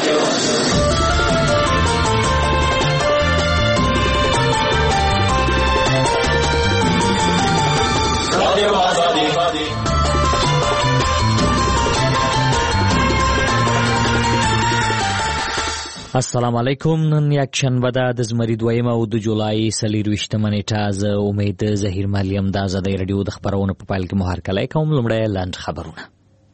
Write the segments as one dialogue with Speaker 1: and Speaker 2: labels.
Speaker 1: السلام علیکم. نن یک شنبه ده د زمري 2 او د جولای 24 نیټه. زه امید ظهیر مالیم د آزادۍ رادیو د خبرونو په پیل کې مو هرکلی کوم. لومړی لاند خبرونه.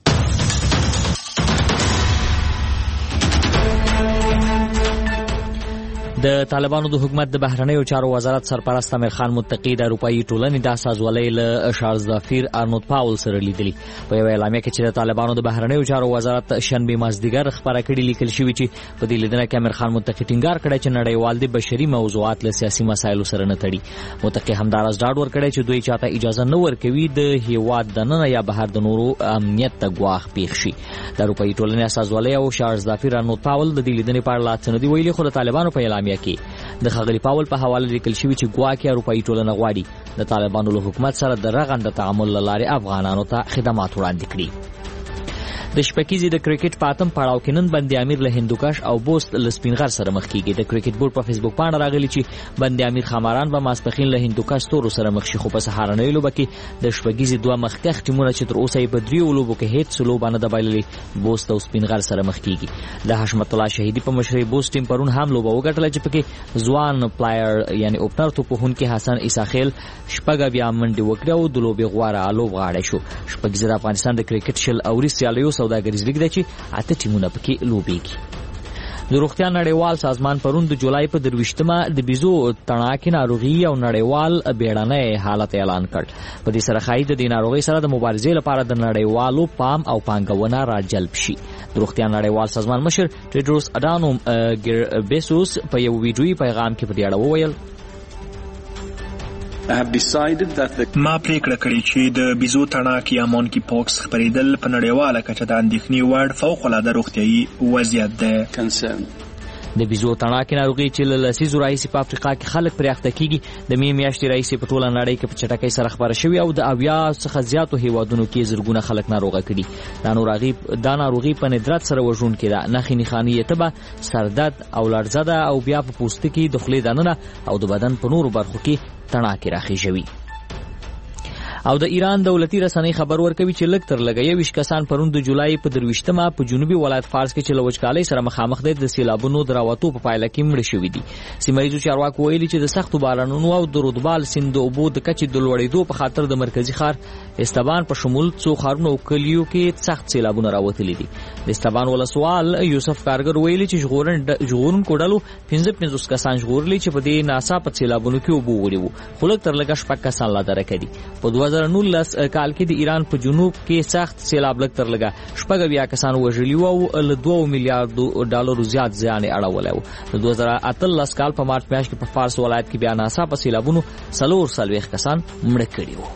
Speaker 1: د طالبانو د حکومت د بهرنیو چارو وزارت سرپرست امیر خان متقی د اروپایي ټولنې د اساسولۍ له چارلز دافیر ارنولد پاول سره لیدلی. په یو اعلامیه کې چې د طالبانو د بهرنیو چارو وزارت شنبه مازدیګر خبره کړې لیکل شوی چې په دې لیدنه کې امیر خان متقی ټینګار کړی چې نړیوال د بشري موضوعات له سیاسي مسایلو سره نه تړي. متقی همدارس ډاډ ورکړی چې دوی چاته اجازه نه ورکوي د هیواد دننه یا بهر د نورو امنیت ته ګواښ پیښ شي. د اروپایي ټولنې اساسولۍ او چارلز دافیر ارنولد پاول د دې لیدنې په اړه څه نه دی ویلي، خو د طالبانو په اعلامیه کې د ښاغلي پاول په حواله لیکل شوی چې ګواکې اروپایي ټولنه غواړي د طالبانو له حکومت سره د رغنده تعامل له لارې افغانانو ته خدمات وړاندې کړي. د شپکیزي د کرکټ په اتم پړاو کې نن بند امیر له هندوکش او بوست له سپینغر سره مخ کیږي. د کرکټ بورډ په فیسبوک باندې راغلی چې بند امیر خماران به ماسپخین له هندوکش تورو سره مخ شي، خو په سهارنۍ لوبه کې د شپکیزي دوه مخکښ ټیمونه چې تر اوسه یې په دریو لوبو کې هیڅ لوبه نه ده بایللې بوست او سپینغر سره مخ کیږي. د حشمت الله شهیدی په مشرۍ بوست ټیم پرون هم لوبه وګټله چې پکې ځوان پلایر یعنی اوپنر توپوهونکي حسن عیساخیل شپږ بیا منډې وکړې او د لوبې غواره لوبغاړی شو. شپکیزي د افغانستان د کرکټ شل اوري سیالیو سوداګریز لیګ دی چې اته ټیمونه پکې لوبېږي. د روغتیا نړیوال سازمان پرون د جولای په 23مه د بیزو تڼاکې ناروغي او نړیوال بیړنی حالت اعلان کړ. په دې سره ښایي د دې ناروغۍ سره د مبارزې لپاره د نړیوالو پام او پانګونه راجلب شي. د روغتیا نړیوال سازمان مشر ټیډروس اډانوم ګیربیسوس په یو ویډیویي پیغام کې په دې اړه وویل:
Speaker 2: ما پریکړه کړې چې د بیزو تڼاک یا مونکي پوکس خپرېدل په نړیواله کچه د اندېښنې وړ فوق‌العاده روغتیایي وضعیت دی.
Speaker 1: د بیزو تڼاکې ناروغي چې له لسیزو راهیسې په افریقا کې خلک پرې اخته کیږي د مې میاشتې راهیسې په ټوله نړۍ کې په چټکۍ سره خپره شوې او د 80 څخه زیاتو هیوادونو کې زرګونه خلک ناروغه کړي. دا ناروغي په ندرت سره وژونکې ده. نښې نښانې یې تبه، سردرد او لړزه ده او بیا په پوستکي د خولې دننه او د بدن په نورو برخو کې تڼاکې راخیژوي. او د ایران دولتي رسنۍ خبر ورکوي چې لږ تر لږه 21 کسان پرون د جولای په 23مه په جنوبي ولایت فارس کې چې له وچکالۍ سره مخامخ دي د سیلابونو د راوتو په پایله کې مړه شوي دي. سیمه ییزو چارواکو ویلي چې د سختو بارانونو او د رودبال سیند د اوبو د کچې د لوړېدو په خاطر د مرکزي ښار استبان په شمول څو ښارونو او کلیو کې سخت سیلابونه راوتلي دي. د استبان ولسوال یوسف کارګر ویلي چې ژغورونکو ډلو 55 کسان ژغورلي چې په دې ناڅاپه سیلابونو کې اوبه وړي وو، خو لږ تر لږه 6 کسان لا درکه دي. په 2019 کال کې د ایران په جنوب کې سخت سیلاب لږ تر لږه 6 کسان وژلي وو او له 2 میلیارډ ډالرو زیات زیان یې اړولی وو. د 2018 کال په مارچ میاشت کې په فارس ولایت کې بیا ناڅاپه سیلابونو 40 کسان مړه کړي وو.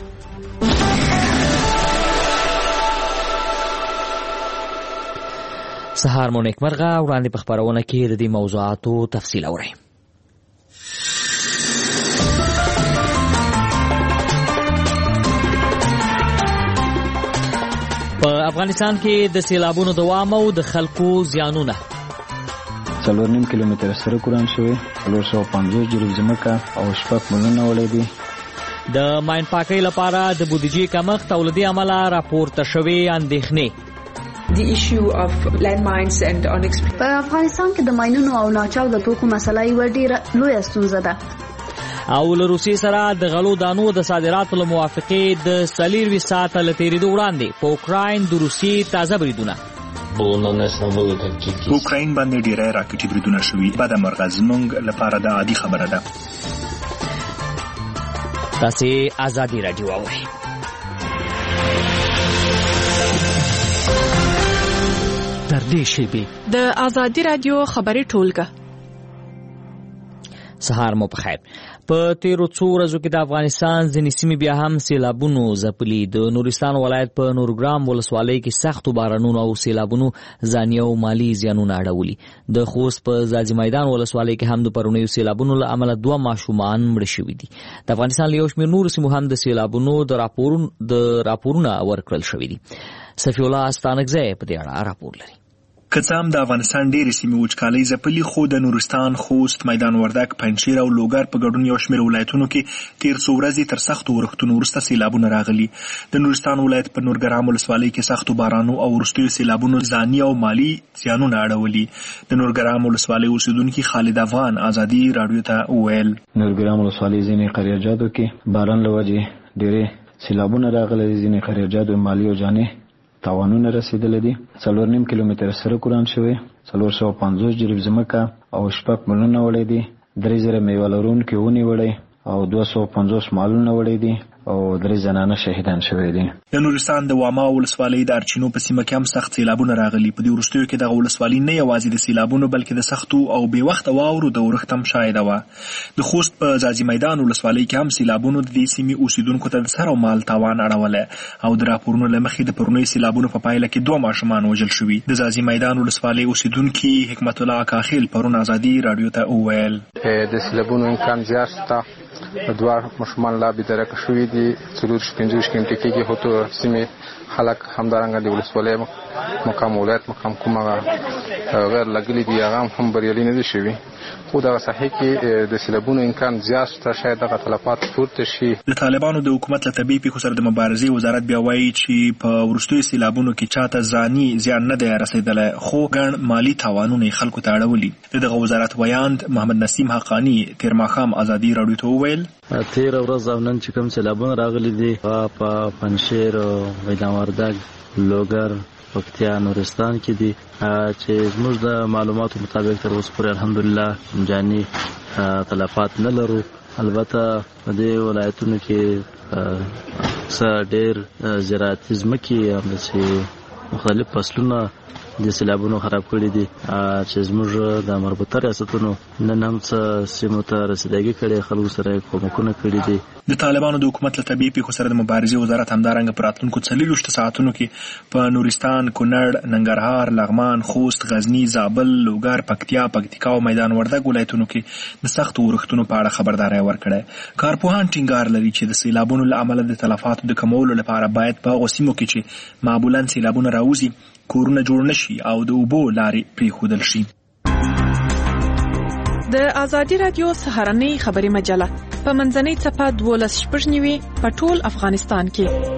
Speaker 1: سهار مو نیکمرغه. وړاندې په خپرونه کې د دې موضوعاتو تفصیل اورئ. په افغانستان کې د سیلابونو دوام او د خلکو زیانونه.
Speaker 3: 4.5 کیلومتر سره قران شوی 450 جریب ځمکه او 6 ملیونه وړي.
Speaker 1: د ماین پاکۍ لپاره د بودیجې کمښت او له دې امله راپورته شوې اندېښنې.
Speaker 4: The issue of landmines and unexplained.
Speaker 5: په افغانستان کې د ماینونو او ناچاودو توکو مسله یوه ډېره لویه ستونزه ده.
Speaker 1: او له روسیې سره د غلو دانو د صادراتو له موافقې د 24 ساعته له تېرېدو وړاندې په اوکراین د روسیې تازه بریدونه.
Speaker 2: په اوکراین باندې ډېری راکټي بریدونه شوي. بده مرغه زموږ لپاره د عادي خبره ده.
Speaker 1: تاسې ازادي راډیو اورئ.
Speaker 6: در دې شیبې
Speaker 7: د ازادي راډیو خبري ټولګه.
Speaker 1: سهار مو په خیر. په تیرو څو ورځو کې د افغانستان ځینې سیمې بیا هم سیلابونو ځپلي. د نورستان ولایت په نورګرام ولسوالۍ کې سختو بارانونو او سیلابونو ځاني او مالي زیانونه اړولي. د خوست په ځاځي میدان ولسوالۍ کې هم د پرونیو سیلابونو له امله 2 ماشومان مړه شوي دي. د افغانستان له یو شمېر نورو سیمو هم د سیلابونو د راپورونه ورکړل شوي دي. صفي الله استانکزی په دې اړه راپور لري.
Speaker 2: که څه هم د افغانستان ډېرې سیمې وچکالۍ ځپلي، خو د نورستان، خوست، میدان وردګ، پنجشیر او لوګر په ګډون یو شمېر ولایتونو کې تېر څو ورځې تر سختو اورښتونو وروسته سیلابونه راغلي. د نورستان ولایت په نورګرام ولسوالۍ کې سختو بارانو او وروستیو سیلابونو ځاني او مالي زیانونه اړولي. د نورګرام ولسوالۍ اوسیدونکي خالد افغان ازادي راډیو ته وویل:
Speaker 3: نورګرام ولسوالۍ ځینې قریاجاتو کې باران له وجې ډېرې سیلابونه راغلي دي. ځینې قریاجاتو مالي او جاني تاوانونه رسیدلي دي. 4.5 کیلومتره سړک وران شوی، 450 جریب ځمکه او 6 ملونه وړي دي. 3000 میوه لرونکي ونې وړي او 250 مالونه وړي دي او 3 زنانه شهیدان شوي دي.
Speaker 2: د نورستان د واما ولسوالۍ د ارچینو په سیمه کې هم سخت سیلابونه راغلي. په دې وروستیو کې دغه ولسوالۍ نه یوازې د سیلابونو بلکې د سختو او بې وخته واورو د اورښت هم شاهده وه. د خوست په ځاځي میدان ولسوالۍ کې هم سیلابونو د دې سیمې اوسیدونکو ته د سر او مال تاوان اړولی او د راپورونو له مخې د پرونیو سیلابونو په پایله کې 2 ماشومان وژل شوي. د ځاځي میدان ولسوالۍ اوسیدونکي حکمت الله کاخیل پرون ازادي راډیو ته وویل:
Speaker 8: د سیلابونو امکان زیات شته. 2 ماشومان لا بېدرکه شوي دي. 4-5 غنټې کېږي خو ته سیمې خلک همدارنګه د ولسوالۍ مقام ولایت مقام کوم غیر لګلي دي هغه هم بریالي نه دي شوي. خو دغه ساحې کې د سیلابونو امکان زیات شته، شاید دغه تلفات پورته شي.
Speaker 2: د طالبانو د حکومت له طبیعي پیښو سره د مبارزې وزارت بیا وایي چې په وروستیو سیلابونو کې چاته ځاني زیان نه دی رسېدلی، خو ګڼ مالي تاوانونه یې خلکو ته اړولي. د دغه وزارت ویاند محمد نسیم حقاني تېر ماښام ازادي راډیو ته وویل:
Speaker 9: تېره ورځ او نن چې کوم سیلابونه راغلي دي په پنجشیر او میدان وردګ، لوګر، پکتیا، نورستان کې دي چې زموږ د معلوماتو مطابق تر اوسه پورې الحمدلله جاني تلفات نه لرو. البته په دې ولایتونو کې څه ډېر زراعتي ځمکې همداسې مختلف فصلونه د سیلابونو خراب کړي دي چې زموږ د مربوطه ریاستونو نن هم څه سیمو ته رسیدګي کړې، خلکو سره کومکونه کړي دي.
Speaker 2: د طالبانو د حکومت له طبیعي پیښو سره د مبارزې وزارت همدارنګه په راتلونکو 24 ساعتونو کې په نورستان، کونړ، ننګرهار، لغمان، خوست، غزني، زابل، لوګر، پکتیا، پکتیکا او میدان وردګ ولایتونو کې د سختو اورښتونو په اړه خبرداری ورکړی. کارپوهان ټینګار لري چې د سیلابونو له امله د تلفاتو د کمولو لپاره باید په هغو سیمو کې چې معمولا سیلابونه راوځي کورونه جوړ نشي او د اوبو لارې پرېښودل شي.
Speaker 7: د ازادي راډیو سهارنۍ خبري مجله په منځنۍ څپه 12:09 په ټول افغانستان کې.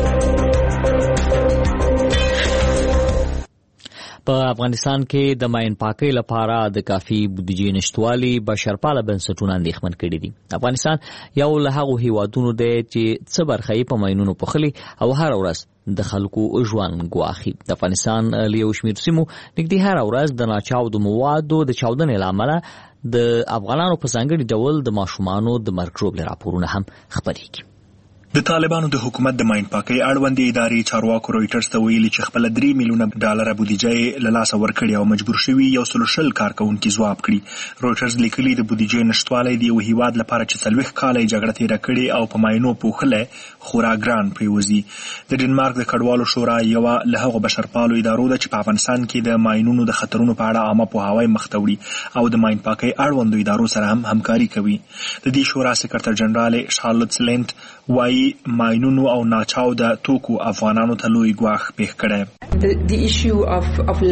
Speaker 1: په افغانستان کې د ماین پاکۍ لپاره د کافي بودیجې نشتوالي بشرپاله بنسټونه اندېښمن کړي دي. افغانستان یو له هغو هیوادونو دی چې څه برخه یې په ماینونو پوښلي او هر ورځ د خلکو ژوند ګواښي. د افغانستان له یو شمېر سیمو نږدې هر ورځ د ناچاودو موادو د چاودنې له امله د افغانانو په ځانګړي ډول د ماشومانو د مرګ ژوبلې راپورونه هم خپرېږي.
Speaker 2: د طالبانو د حکومت د ماین پاکۍ اړوندې ادارې چارواکو رویټرز ته ویلي چې خپله 3 میلیونه ډالره بودیجه یې له لاسه ورکړې او مجبور شوي 120 کارکوونکي ځواب کړي. رویټرز لیکلي د بودیجې نشتوالی د یو هیواد لپاره چې 40 کاله یې جګړه تېره کړې او په ماینو پوښلی خورا ګران پرېوځي. د ډنمارک د کډوالو شورا یوه له هغو بشرپالو ادارو ده چې په افغانستان کې د ماینونو د خطرونو په اړه عامه پوهاوی مخ ته وړي او د ماین پاکۍ اړوندو ادارو سره هم همکاري کوي. د دې شورا سکرتر جنرال شارلوت سلینت وایي ماینونو او ناچاوده توکو افغانانو ته لوی ګواښ پېښ کړی.
Speaker 4: The issue of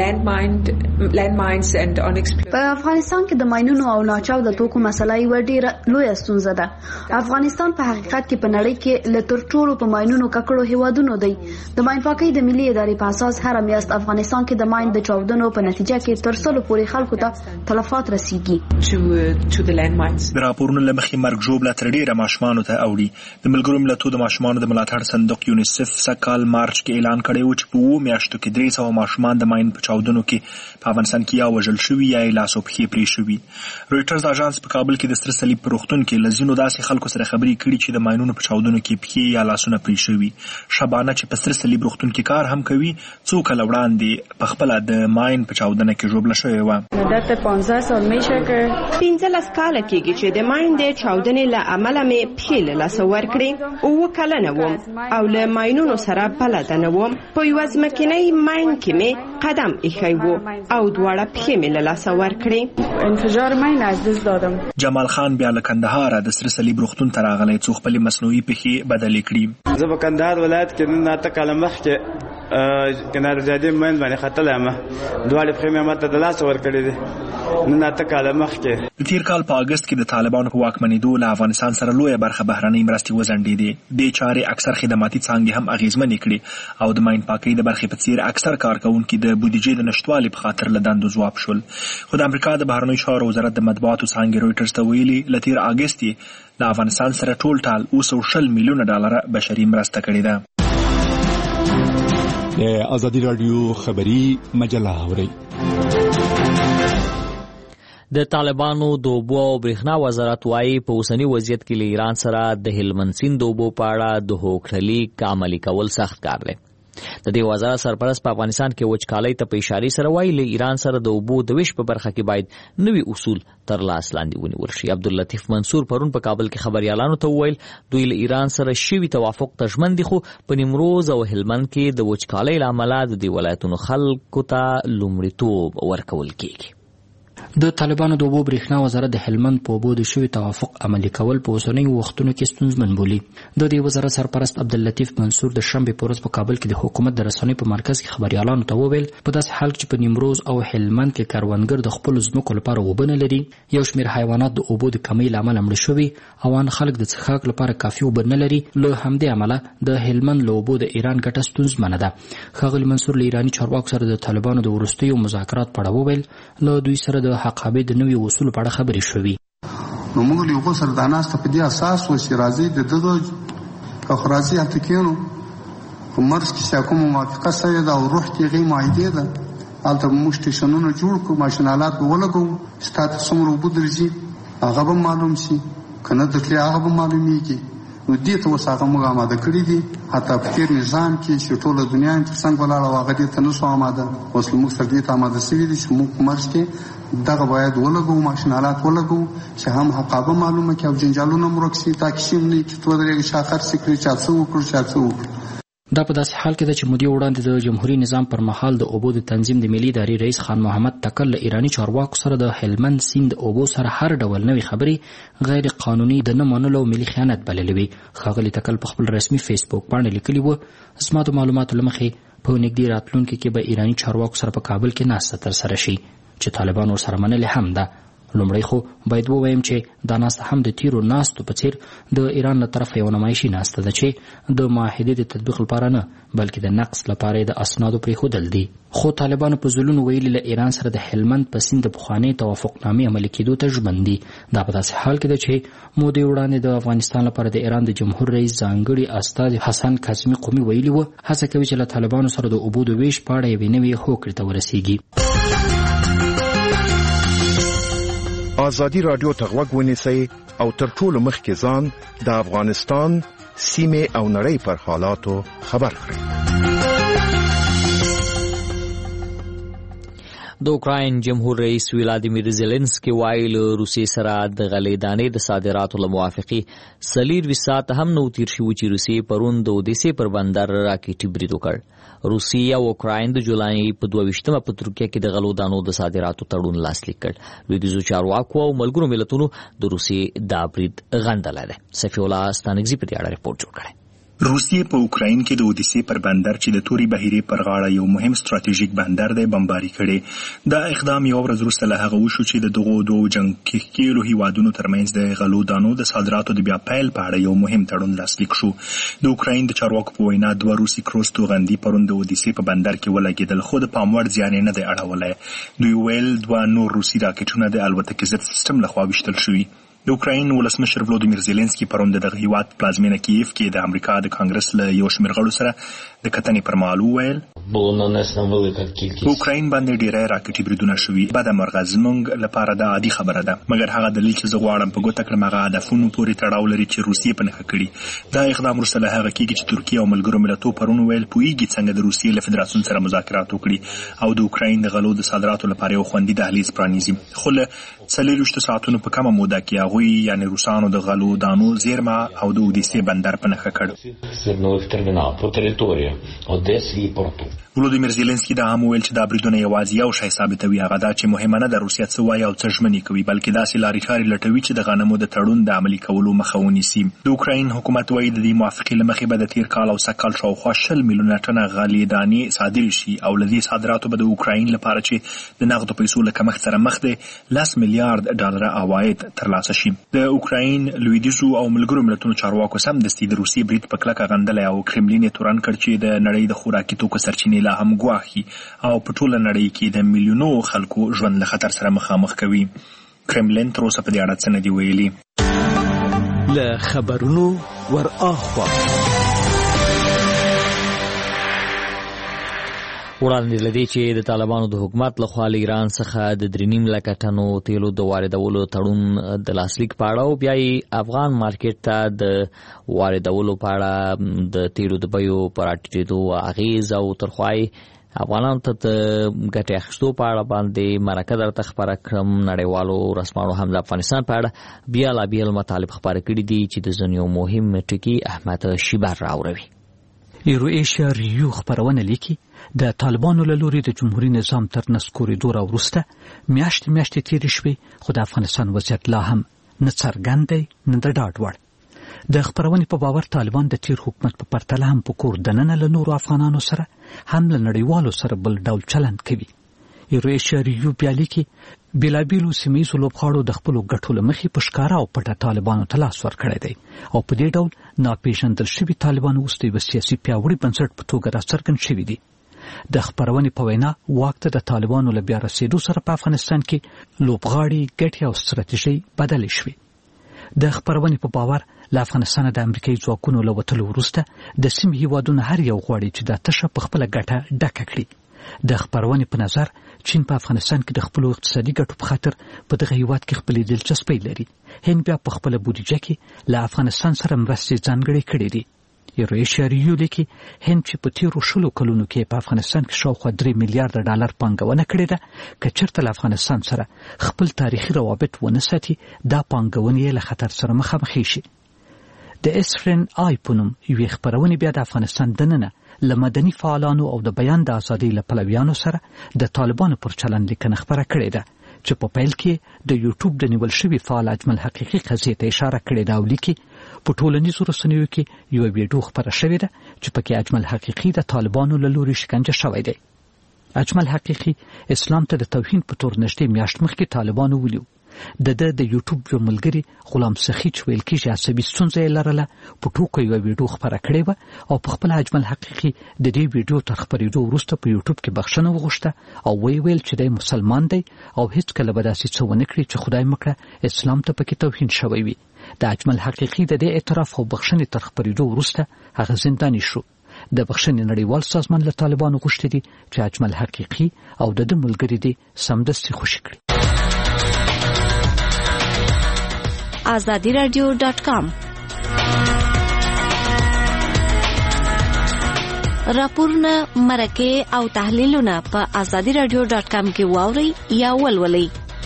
Speaker 4: landmines and unexploded.
Speaker 5: په افغانستان کې د ماینونو او ناچاوده توکو مسله یوه ډېره لویه ستونزه ده. افغانستان په حقیقت کې په نړۍ کې له تر ټولو په ماینونو ککړو هیوادونو دی. د ماین پاکۍ د ملي ادارې په اساس هره میاشت افغانستان کې د ماین د چاودنو په نتیجه کې تر 100 پورې خلکو ته تلفات رسیږي.
Speaker 4: To the landmines.
Speaker 2: د راپورونو له مخې مرګ ژوبله تر ډېره ماشومانو ته اوړي. د ملګرو ملتونو د ماشومانو د ملاتړ صندوق یونیسف سکال مارچ کې اعلان کړی و چې په 2 میاشتو کې 300 ماشومان د ماین په چاودنو کې په افغانستان کې یا وژل شوي یا یې لاس او پښې پرې شوي. رویټرز اژانس په کابل کې د ستر صلیب په روغتون کې له ځینو داسې خلکو سره خبرې کړي چې د ماینونو په چاودنو کې پښې یا لاسونه پرې شوي. شبانه چې په ستر صلیب روغتون کې کار هم کوي څو کاله وړاندې په خپله د ماین په چاودنه کې ژوبله شوې وه.
Speaker 10: مدت 15 سال میشه که 15 کاله کېږي چې د ماین د چاودنې له امله مې پښې له لاسه ورکړې. 7 کلنه وم او له ماینونو سره بلده نه وم. په یوه ځمکنۍ ماین کې مې قدم ایښی و او دواړه پښې مې له لاسه ورکړې. انفجار ماین از دست دادم.
Speaker 2: جمال خان بیا له کندهاره د سره صلیب روغتون ته راغلی څو خپلې مصنوعي پښې بدلې کړي.
Speaker 11: زه په کندهار ولایت کې نن 8 کاله مخکې کنار جادي مېن باندې خطر لامه دواړي پرېمه ماته د لاس ور کړی دي نن اته کاله مخکې
Speaker 2: د تیر کال په اگست کې د طالبانو په واکمنېدو له افغانستان سره لویه برخه بهرنۍ مرستې وځنډېدې. دې چارې اکثر خدماتي څانګې هم اغېزمنې کړې او د ماین پاکۍ د برخې په څیر اکثر کارکونکي د بودیجې د نشتوالي په خاطر له دندو ځواب شول. خو د امریکا د بهرنیو چارو وزارت د مطبوعاتو څانګې رویټرز ته ویلي له تیر اگست یې له افغانستان سره ټول ټال 260 میلیونه ډالر بشري مرسته کړې ده.
Speaker 12: د ازادي رادیو خبری مجله اوري.
Speaker 1: د طالبانو د اوبو او برېښنا وزارت وايي په اوسنی وضعیت کې له ایران سره د هلمند سیند د اوبو په اړه د هوکړلیک عملي کول سخت کار دی. د دې وزارت سرپرست په افغانستان کې وچکالۍ ته په اشاره سره وايي له ایران سره د اوبو د ویش په برخه کې باید نوي اصول تر لاس لاندې ونیول شي. عبداللطیف منصور پرون په کابل کې خبريالانو ته وویل دوی له ایران سره شوی توافق ته ژمن دي، خو په نیمروز او هلمند کې د وچکالۍ له امله د دې ولایتونو خلکو ته لومړیتوب ورکول کیږي.
Speaker 13: د طالبانو د اوبو برېښنا وزارت د هلمند په اوبو د شوي توافق عملي کول په اوسنیو وختونو کې ستونزمن بولي. د دې وزارت سرپرست عبداللطیف منصور د شنبې په ورځ په کابل کې د حکومت د رسنیو په مرکز کې خبريالانو ته وویل په داسې حال کې په نیمروز او هلمند کې کروندګر د خپل ځمکو لپاره اوبه نه لري، یو شمېر حیوانات د اوبو د کمۍ له امله مړه شوي او ان خلک د څښاک لپاره کافي اوبه نه لري. له همدې امله د هلمند له اوبو د ایران ګټه ستونزمنه ده. ښاغلي منصور له ایراني چارواکو سره د طالبانو د وروستیو مذاکرات په اړه وویل له دوی سره د حقابې د نوي اصول په اړه خبرې شوې.
Speaker 14: نو موږ له یو سره د ناسته په دې اساس و چې راځي د دغه اخراجي هټکینو په مرز کې کوم موافقه سره دا او روح کې غي معاهده ده البته موږ سټیشنونه جوړ کړو، ماشینالات ولګو، ستاسو څومره وبدرځي هغه به معلوم شي کنه د کلی هغه به معلومیږي. نو دې ته وساغه موږ آماده کړی دي حتی په تیر نظام کې چې ټول دنیا تر څنګه ولاړه واغې ته نو سو آماده اوس موږ سره دې ته آماده سوي دي چې موږ مرز کې دغه باید ولګو، ماشینالات ولګو چې هم حقابه معلومه کې او جنجالونه مرکسي تاکي شي نه چې تو درې شاخر سکري چاڅو وکړو چاڅو.
Speaker 13: دا په داسې حال کې ده چې مودې وړاندې د جمهوریت نظام پر مهال د اوبو د تنظیم د ملي ادارې رئیس خان محمد تکل له ایراني چارواکو سره د هلمند سیند اوبو سره هر ډول نوې خبرې غیر قانوني د نه منلو او ملي خیانت بللې وي. ښاغلي تکل په خپل رسمي فیسبوک باندې لیکلي و زما د معلوماتو له مخې په نږدې راتلونکي کې به ایراني چارواکو سره په کابل کې ناسته ترسره شي چې طالبان ورسره منلې هم ده. لومړی خو باید ووایم چې دا ناسته هم د تیرو ناستو په څیر د ایران له طرفه یو نمایشي ناسته ده چې د معاهدې د تطبیق لپاره نه بلکې د نقص لپاره د اسنادو پرېښودل دي. خو طالبانو په ځلونو ویلي له ایران سره د هلمند په سیند د پخوانۍ توافقنامې عملي کېدو ته ژمن دي. دا په داسې حال کې ده چې مودې وړاندې د افغانستان لپاره د ایران د جمهور رئیس ځانګړي استازي حسن کاظمي قومي ویلي و هڅه کوي چې له طالبانو سره د اوبو د ویش په اړه یوې نوې هوکړې ته ورسیږي.
Speaker 15: ازادي رادیو ته غوږ ونیسئ او تر ټولو مخکې ځان د افغانستان سیمه او نړۍ پر حالاتو خبر کړئ.
Speaker 1: د اوکراین جمهور رئیس ولادیمیر زيلنسکي وایي له روسیې سره د غلې دانې د صادراتو له موافقې 24 ساعت هم نو تیر شوي چې روسیې پرون د اودیسې پر بندر راکېټي برید وکړ. روسیه او اوکراین د جولای په 22مه په ترکیه کې د غلو دانو د صادراتو تړون لاسلیک کړ. لویدیځو چارواکو او ملګرو ملتونو د روسیې دا برید غندلی دی. صفی الله ستانکزي په دې اړه رپورټ جوړ کړی.
Speaker 2: روسیې په اوکراین کې د اودیسې پر بندر چې د توري بهیرې پر غاړه یو مهم ستراتیژیک بندر دی بمباري کړي. دا اقدام یو ورځ وروسته له هغه وشو چې د دغو دوه جنګ کېلو هیوادونو ترمنځ د غلو دانو د صادراتو د بیا پیل په اړه یو مهم تړون لاسلیک شو. د اوکراین د چارواکو په وینا دوه روسي کروز توغندي پرون د اودیسې په بندر کې ولګېدل، خو د پام وړ زیان نه دی اړولی. دوی ویل دوه نور روسي راکټونه د الوتکې ضد سیستم لخوا ویشتل شوي. د اوکراین ولسمشر ولودیمیر زيلنسکي پرون د دغه هیواد پلازمینه کیف کې د امریکا د کانګرس له یو شمېر غړو سره د کتنې پر مهال وویل په اوکراین باندې ډیری راکټي بریدونه شوي. بده مرغه زموږ لپاره دا عادي خبره ده، مګر هغه دلیل چې زه غواړم په ګوته کړم هغه هدفونو پورې تړاو لري چې روسیې په نښه کړي. دا اقدام وروسته له هغه کېږي چې ترکیه او ملګرو ملتونو پرون ویل پوهیږي څنګه د روسیې له فدراسیون سره مذاکرات وکړي او د اوکراین د غلو د صادراتو لپاره یو خوندي دهلیز پرانیزي. خو له 24 ساعتونو په کمه موده کې هغوی یعنې روسانو د غلو دانو زیرمه او د اودیسې بندر په نښه کړ. ولودیمیر زیلنسکي دا هم ویل چې دا بریدونه یوازې یو شی ثابتوي، هغه دا چې مهمه نه ده روسیه څه وایي او څه ژمنې کوي، بلکې داسې لارې چارې لټوي چې د غنمو د تړون د عملي کولو مخه ونیسي. د اوکراین حکومت وایي د دې موافقې له مخې به د تیر کال او سږ کال شاوخوا 20 میلیونه ټنه غلې دانې صادرې شي او له دې صادراتو به د اوکراین لپاره چې د نغدو پیسو له کمښت سره مخ دی 10 میلیارډ ډالر عواید ترلاسه شي. د اوکراین لویدیځو او ملګرو ملتونو چارواکو سمدستي د روسیې برید په کلکه غندلی او کرملین یې تورن کړ چې د نړۍ د خوراکي توکو سرچینې لا هم ګواښي او په ټوله نړۍ کې د میلیونو خلکو ژوند له خطر سره مخامخ کوي. کرملین تر اوسه په دې اړه څه نه دي ویلي.
Speaker 6: له خبرونو ور اخوا
Speaker 1: وړاندې لدی چې د طالبانو د حکومت لخوا له ایران څخه د 3.5 لکه ټنو تیلو د واردولو تړون د لاسلیک په اړه او بیا افغان مارکیټ ته د واردولو په اړه د تیلو د بیو پر راټیټېدو اغیز او ترخوای افغانانو ته د ګټې اخیستو په اړه باندې مرکه درته خبره کړم. نړیوالو رسنیو هم د افغانستان په اړه بیلابیل مطالب خبره کړي دي چې د ځینو مهم ټکي احمد شیبر راوړي.
Speaker 6: ایرو ایشیا ریو خبرونه لیکي د طالبانو له لوري د جمهوریت نظام تر نسکورېدو راوروسته میاشتې تیرې شوې، خو د افغانستان وضعیت لا هم نه څرګند دی نه د ډاډ وړ. د خبرونې په باور طالبان د تیر حکومت په پرتله هم په کور دننه له نورو افغانانو سره هم له نړیوالو سره بل ډول چلند کوي. ایرو ایشیا ریو بیا لیکي بیلابیلو سیمهییزو لوبغاړو د خپلو ګټو له مخې په ښکاره او پټه طالبانو ته لاس ورکړی دی او په دې ډول ناپېژندل شوي طالبان اوس د یوه سیاسي پیاوړي بنسټ په توګه راڅرګند شوي دي. د خبرونې په وینا واک ته د طالبانو له بیا رسېدو سره په افغانستان کې لوبغاړي ګټې او ستراتیژۍ بدلې شوې. د خبرونې په باور له افغانستانه د امریکایي ځواکونو له وتلو وروسته د سیمې هیوادونه هر یو غواړي چې دا تشه په خپله ګټه ډکه کړي. د خبرونې په نظر چین په افغانستان کې د خپلو اقتصادي ګټو په خاطر په دغه هیواد کې خپلې دلچسپۍ لري. هند بیا په خپله بودیجه کې له افغانستان سره مرستې ځانګړې کړې دي. ایرو ایشیا ریو لیکي هند چې په تیرو 10 کلونو کې په افغانستان کې شاوخوا 3 میلیارډ ډالر پانګونه کړې ده، که چېرته له افغانستان سره خپل تاریخي روابط ونه ساتي دا پانګونې له خطر سره مخامخ شي. د اسفرین آی په نوم یوې خپرونې بیا د افغانستان دننه له مدني فعالانو او د بیان د ازادۍ له پلویانو سره د طالبانو پر چلند لیکنه خپره کړې ده چې په پیل کې د یوټیوب د نیول شوي فعال اجمل حقیقي قضیې ته اشاره کړې ده او لیکي په ټولنیزو رسنیو کې یوه ویډیو خپره شوې ده چې پکې اجمل حقیقي د طالبانو له لوري شکنجه شوی دی. اجمل حقیقي اسلام ته د توهین په تور نږدې میاشت مخکې طالبانو ولیو. د یوټیوب یو ملګري غلام سخي چې ویل کېږي عصبي ستونزه یې لرله په ټوکه یوه ویډیو خپره کړې وه او په خپله اجمل حقیقي د دې ویډیو تر خپرېدو وروسته په یوټیوب کې بخښنه وغوښته او ویل چې دی مسلمان دی او هیڅکله به داسې څه ونه کړي چې خدای مکړه اسلام ته پکې توهین شوی وي. د اجمل حقیقي د دې اعتراف او بخښنې تر خپرېدو وروسته هغه زنداني شو. د بخښنې نړیوال سازمان له طالبانو غوښتي دي چې اجمل حقیقي او د ده ملګري دې سمدستي خوشي کړي.
Speaker 16: azadiradio.com راپورونه مرکه او تحلیلونه په azadiradio.com کې واورئ یا ولولئ.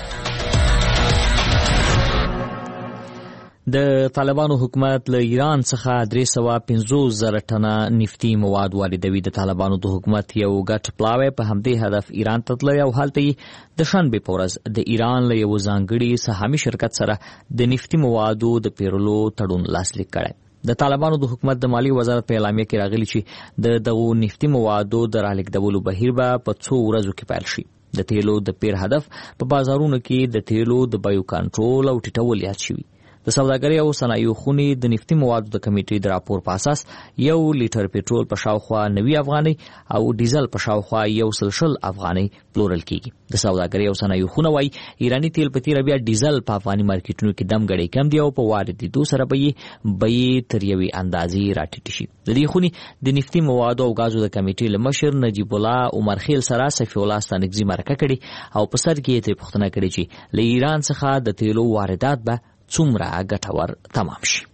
Speaker 1: د طالبانو حکومت له ایران څخه 350,000 ټنه نفتي مواد واردوي. د طالبانو د حکومت یو ګټ پلاوی په همدې هدف ایران ته تللی او هلته یې د شنبې په ورځ د ایران له یو ځانګړي سهامي شرکت سره د نفتي موادو د پیرلو تړون لاسلیک کړی. د طالبانو د حکومت د مالی وزارت په اعلامیه کې راغلی چې د دغو نفتي موادو د رالیږدولو بهیر به په 2 ورځو کې پیل شي. د تیلو د پیر هدف په بازارونو کې د تیلو د بیو کنټرول او ټیټول یاد شوي. د سوداګرۍ او صنایعو خونې د نفتي موادو د کمیټې د راپور په اساس 1 لیټر پټرول په شاوخوا 90 افغانۍ او ډیزل په شاوخوا 120 افغانۍ پلورل کیږي. د سوداګرۍ او صنایعو خونه وايي ایرانی تیل په تیر بیا ډیزل په افغاني مارکیټونو کې دم غړي کم دی او په واردېدو سره به تر یوې اندازې راټیټ شي. د دې خونې د نفتي موادو او غازو د کمیټې له مشر نجیب الله عمر خیل سره صفی الله ستانکزي مرکه کړي او په سر کې ترې پوښتنه کړې چې له ایران څخه د تیلو واردات به څومره ګټور تمام شي.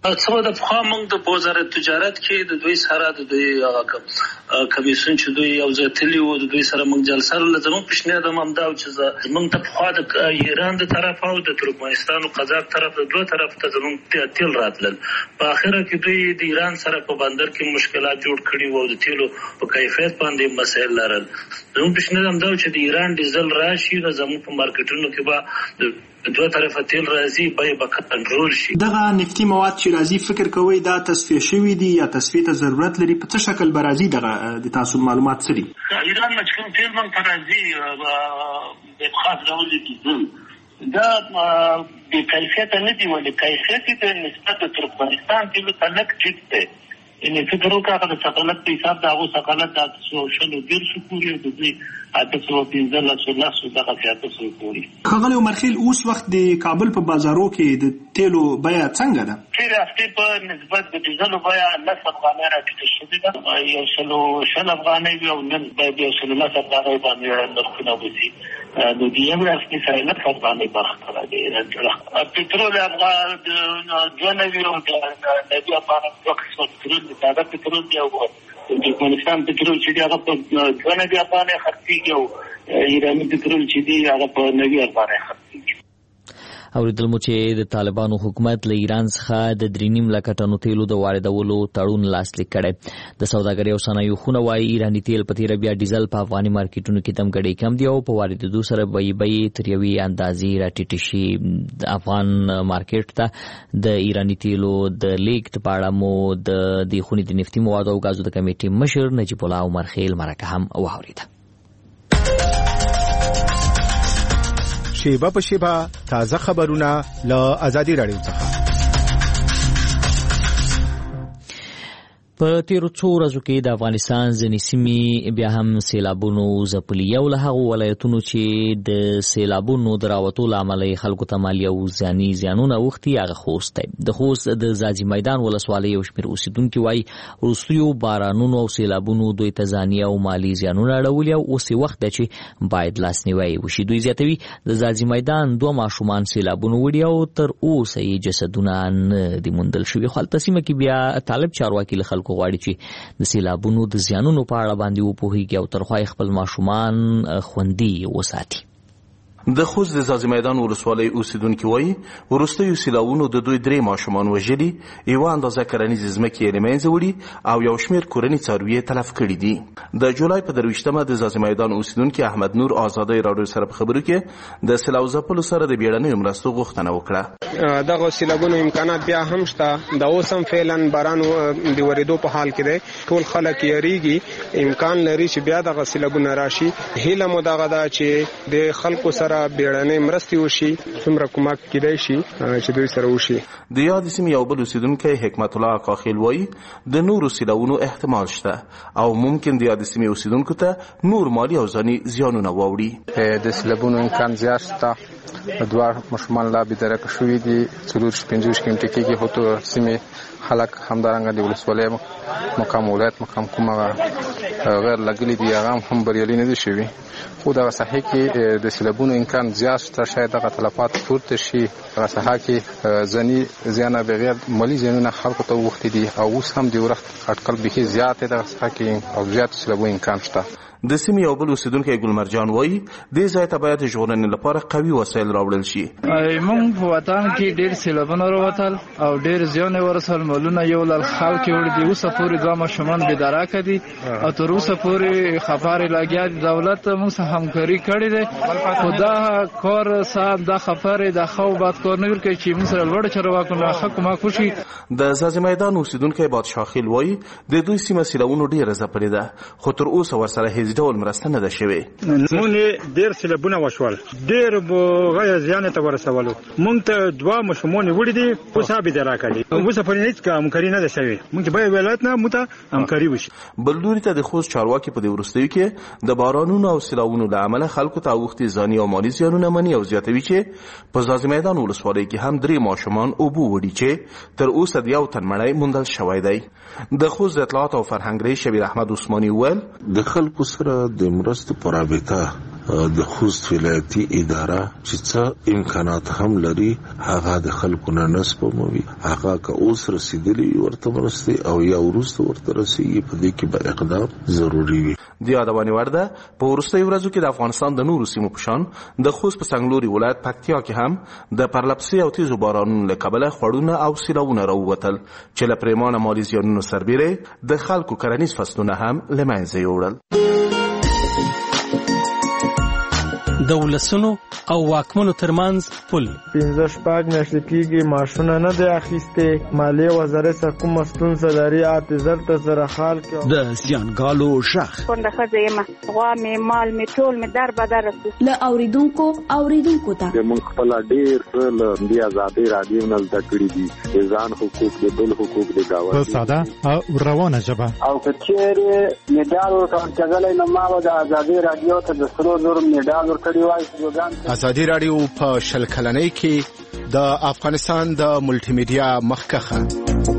Speaker 17: څه د پخوا موږ د وزارت تجارت کې د دوی سره د دوی کمیسیون چې دوی یو ځای تللي وو د دوی سره موږ جلسه لرله. زموږ پیشنهاد هم همدا و چې موږ ته پخوا د ایران د طرف او د ترکمنستان او قزاق طرف د دوه طرف ته زموږ تیل راتلل. په اخره کې دوی د ایران سره په بندر کې مشکلات جوړ کړي وو، د تیلو په کیفیت باندې مسایل لرل. زموږ پیشنهاد همدا و چې د ایران ډیزل راشي نو زموږ په مارکیټونو کې به دوه طرفه تیل راځي بیې به کنټرول شي.
Speaker 2: دغه نفتي مواد چې راځي فکر کوئ دا تصفیه شوي دي یا تصفیه ته ضرورت لري؟ په څه شکل به راځي؟ دغه د تاسو معلومات څه دي؟
Speaker 17: ایران نه چې کوم تیل موږ ته راځي په خاص ډول ډیزل دا د کیفیت نه دي، ولې کیفیت د نسبت د ترکمنستان تیلو ته لږ ټیټ دی. یعنې فکر وکړه هغه د سقالت په حساب د هغو سقالت د 810 پورې او د دوی 815 دغه 800 پورې.
Speaker 2: ښاغلی عمرخیل، اوس وخت د کابل په بازارو کې د تیلو بیه څنګه ده؟
Speaker 17: تېرې هفتې په نسبت د ډیزلو بیه 10 افغانۍ راټیټه شوې ده، 100 افغانۍ وي او نن باید 110 افغانۍ باندې نرخونه وځي. د دې یو هفتې سره 10 افغانۍ برخه راځي. پټرول افغان 92 او د 90 افغانۍ دوه قسمه پټرول دي، ساده پټرول دی او د ترکمنستان پټرول چې دی هغه په 92 افغانۍ خرڅېږي او ایراني پټرول چې دی هغه په 90 افغانۍ خرڅېږي.
Speaker 1: اوریدل مو چې د طالبانو حکومت له ایران څخه د 3.5 لک ټنو تیلو د واردولو تړون لاسلیک کړی. د سوداګرۍ او صنایعو خونه وايي ایراني تیل په تیره بیا ډیزل په افغاني مارکیټونو کې دمګړۍ کم دی او په واردېدو سره بیې تر یوې اندازې راټیټې شي. د افغان مارکیټ ته د ایراني تیلو د لیږد په اړه مو د دې خونې د نفتي موادو او ګازو د کمیټې مشر نجیب الله عمرخیل مرکه هم واورېده.
Speaker 15: شیبه په شیبه تازه خبرونه له آزادي رادیو څخه.
Speaker 1: په تیرو څو ورځو کې د افغانستان ځینې سیمې بیا هم سیلابونو ځپلي. یو له هغو ولایتونو چې د سیلابونو د راوتو له امله خلکو ته مالي او ځاني زیانونه اوښتي هغه خوست دی. د خوست د ځاځي میدان ولسوالۍ یو شمېر اوسېدونکي وایي وروستیو بارانونو او سیلابونو دوی ته ځاني او مالي زیانونه اړولي او اوس یې وخت دی چې باید لاسنیوی وشي. دوی زیاتوي د ځاځي میدان 2 ماشومان سیلابونو وړي او تر اوسه یې جسدونه نه دي موندل شوي. خو هلته سیمه کې بیا طالب چارواکي له غواړي چې د سیلابونو د زیانونو په اړه باندې وپوهیږي او ترخوای خپل ماشومان خوندي وساتي.
Speaker 18: د خوست د ځاځي میدان ولسوالۍ اوسیدونکي وایي وروستیو سیلابونو د دوی 3 ماشومان وژلي، یوه اندازه کرنیزې ځمکې یې له منځه وړي او یو شمېر کورني څاروي یې تلف کړي دي. د جولای په 23مه د ځاځي میدان اوسیدونکي احمد نور آزادۍ راډیو سره په خبرو کې د سیلاب ځپلو سره د بیړنیو مرستو غوښتنه وکړه.
Speaker 19: دغه سیلابونو امکانات بیا هم شته، د اوس هم فعلا باران د ورېدو په حال کې دی. ټول خلک یریږي، امکان لري چې بیا دغه سیلابونه راشي. هیله مو دغه ده چې د خلکو سره بیړنۍ مرستې وشي، څومره کومک کېدای شي چې دوی سره وشي.
Speaker 18: د یاد سیمې یو بل اوسیدونکی حکمت الله کاخیل وایي د نورو سیلابونو احتمال شته او ممکن د یاد سیمې اوسیدونکو ته نور مالي او ځاني زیانونه واوړي.
Speaker 8: د سیلابونو امکان زیات شته. دوه ماشومان لا بېدرکه شوي دي، 4-5 غنټې کېږي. خو ته سیمې خلک همدارنګه د ولسوالۍ مقام ولایت مقام کومه غیر لګلي دي هغه هم بریالي نه دي شوي. خو دغه ساحې کې د سیلابونو امکان زیات شته، شاید دغه تلفات پورته شي. دغه ساحه کې ځاني زیانه بغیر مالي زیانونه خلکو ته اوښتي دي او اوس هم د ورښت اټکل بیخي زیات دی دغه ساحه کې او زیات سیلابونو امکان شته.
Speaker 18: د سیمې یو بل اوسیدونکی ګلمرجان وایي دې ځای ته باید ژغورنې لپاره قوي وسایل راوړل شي.
Speaker 20: موږ په وطن کې ډېر سیلابونه راوتل او ډېر زیان یې ورسول. مالونه یو له خلک یې وړي دي. اوسه پورې 2 ماشومان بېدرکه دي او تر اوسه پورې خبرې لګیا دي. دولت موږ سره همکاري کړې ده خو دا کار صاحب دا خبرې د خو بد کار نه ورکوي چې موږ سره لوړ چارواکو ښه کومک وشي.
Speaker 18: د ځاځي میدان اوسیدونکی بادشاه خیل وایي د دوی سیمه سیلابونو ډېره ځپلې ده خو تر اوسه ورسره هیڅ ډول مرسته نه ده شوې.
Speaker 21: مونږ ډېر سیلابونه وشول، ډېر غیر زیان ته ورسولو. مونږ ته 2 ماشومان وړي دي، اوس به درا کړي. اوس په هیڅ همکاري نه ده شوې. مونږ به ولایت نه مو ته همکاري وشي.
Speaker 18: بل لوري ته د خوست چارواکي په دې وروستیو کې د بارانونو او سیلابونو له امله خلکو ته اوښتي ځاني او مالي زیانونه مني او زیاتوي چې په ځاځي میدان ولسوالۍ کې هم 3 ماشومان اوبو وړي چې تر اوسه د یو تن مړی موندل شوی دی. د خوست اطلاعات او فرهنګ رئیس شبیر احمد عثماني وویل
Speaker 22: د خلکو سره د مرستو په رابطه
Speaker 3: د خوست ولایتي اداره چې څه امکانات هم لري هغه د خلکو نه نسپموي، هغه که اوس رسیدلی ورته مرستي او یا وروسته ورته رسیږي، په دې کې به اقدام ضروري وي.
Speaker 18: د یادونې وړ ده په وروستیو ورځو کې د افغانستان د نورو سیمو په شان د خوست په څنګلوري ولایت پکتیا کې هم د پرلپسې او تیزو بارانونو له کبله خوړونه او سیلاوونه راووتل چې له پرېمانه مالي زیانونو سربیره د خلکو کرنیز فصلونه هم له منځه یوړل.
Speaker 22: د ولسونو او واکمنو ترمنځ پل
Speaker 23: 15 میاشتې کېږي معاشونه نه دی اخیستې، مالیې وزارت سره کومه ستونزه لري، اعتذار ته سره حال کې
Speaker 22: د زیانګالو شخ
Speaker 24: کونډه ښځه یم، غوا مې مال مې ټول مې در بدر رسي
Speaker 5: له اوریدونکو ته
Speaker 25: موږ خپل ډېر څه له دې ازادۍ راډیو نه زده کړي دي، د ځان حقوق د بل حقوق د ګاونډي
Speaker 26: په ساده او روانه ژبه
Speaker 25: او که چیرې میډال ورکړل کېدلی نو ما به د ازادۍ راډیو ته د سرو زرو میډال ورکړی وای.
Speaker 15: ازادي رادیو په 20 کلنۍ کې د افغانستان د ملټي میډیا مخکخه.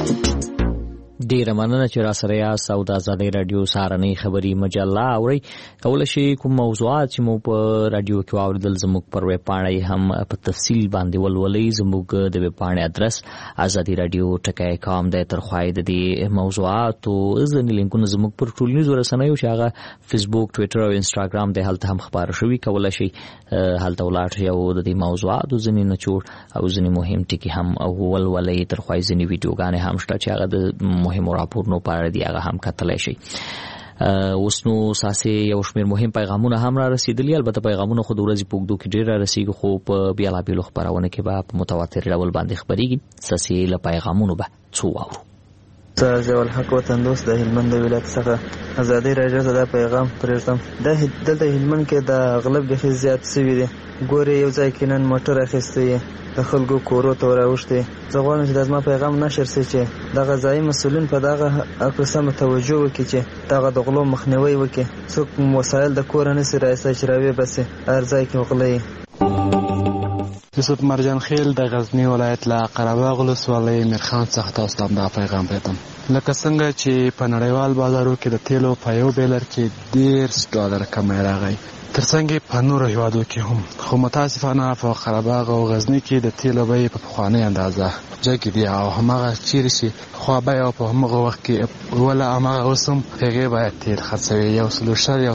Speaker 1: ډیره مننه چې را سره یاست او د ازادۍ رادیو سهارنۍ خبري مجله اورئ. کولی شئ کوم موضوعات چې مو په رادیو کې واوریدل زموږ پر ویب پاڼه هم په تفصیل باندې ولولئ. زموږ د ویب پاڼې ادرس azadiradio.com دی. تر خوا د دې موضوعاتو ځینې لینکونه زموږ پر ټولنیزو رسنیو چې هغه فیسبوک، ټویټر او انسټاګرام دی هلته هم خبره شوي، کولی شئ هلته ولاړ شئ او د دې موضوعاتو ځینې نچوړ او ځینې مهم ټکي هم ولولئ. تر خوا ځینې ویډیوګانې هم شته چې هغه د مهمو راپورونو په اړه دي، هغه هم کتلی شئ. اوس نو ساسې یو شمېر مهم پیغامونه هم را رسېدلي، البته پیغامونه خو د ورځې په اوږدو کې ډېر را رسېږي، خو په بېلابېلو خپرونه کې به په متواتر ډول باندې خپرېږي. ساسې له پیغامونو به څو واورو.
Speaker 23: زه ضیاء الحق وطن دوست د هلمند ولایت څخه ازادي راډیو ته دا پیغام پرېږدم. دلته هلمند کې د اغلب بیخي زیات سوي دي. ګورې یو ځای کې نن موټر اخیستی د خلکو کورو ته راوښتي. زه غواړم چې دا زما پیغام نشر شي چې دغه ځایي مسؤلین په دغه سمه توجه وکړي چې دغه د غلو مخنیوی وکړي. څوک وسایل د کوره نسي رایستی چې راویباسي، هر ځای کې وغلوي.
Speaker 27: یوسف مرجان خیل د غزنی ولایت له قرهباغ ولسوالۍ میرخان څخه تاسو ته دا پیغام پرېږدم. لکه څنګه چې په نړیوال بازارو کې د تیلو په یو بیلر کې $10 کمی راغی، ترڅنګ په نورو هیوادو کې هم، خو متاسفانه په قرهباغ او غزنی کې د تیلو بیې په پخوانۍ اندازه جګې دي او هماغه چیرې چې خوا بیه په هماغه وخت کې ولا هماغه اوس هم هغې باید تیل خرڅوي. یو سلوشر